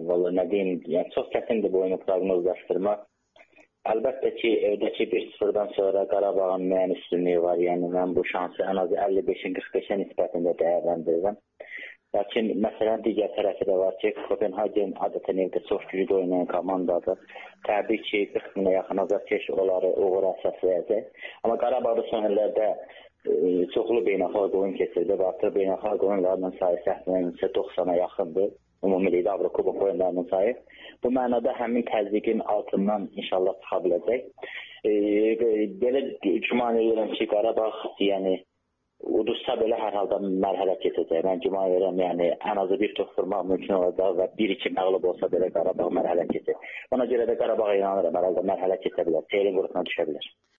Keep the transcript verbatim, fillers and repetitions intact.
Vallahi nə deyim, yəni çox çətindir bu oyunu proqnozlaşdırmaq. Əlbəttə ki, evdəki bir sıfırdan sonra Qarabağın müəyyən üstünlüyü var. Yəni mən bu şansı ən az əlli beşin qırx beşə nisbətində dəyərləndirirəm. Lakin məsələn digər tərəfi də var ki, Kopenhagen adətən evdə çox güclü oynayan komandadır. Təbii ki, qırx minə yaxın azarkeş onları uğura əsaslayacaq. Amma Qarabağda son illərdə e, çoxlu beynəlxalq oyun keçirdi və artıq beynəlxalq oyunlarının sayı səhvlənirsə doxsana yaxındır. Ümumilikdə Avrokubok oyunlarının sayı. Bu mənada həmin təzyiqin altından inşallah çıxa biləcək. E, belə güman edirəm ki, Qarabağ yəni uduzsa belə hər halda mərhələ keçəcək. Mən güman edirəm, yəni ən azı bir tox vurmaq mümkün olacaq və bir iki məğlub olsa belə Qarabağ mərhələ keçəcək. Ona görə də Qarabağa inanıram, hər halda mərhələ keçə bilər, seyrin qrupuna düşə bilər.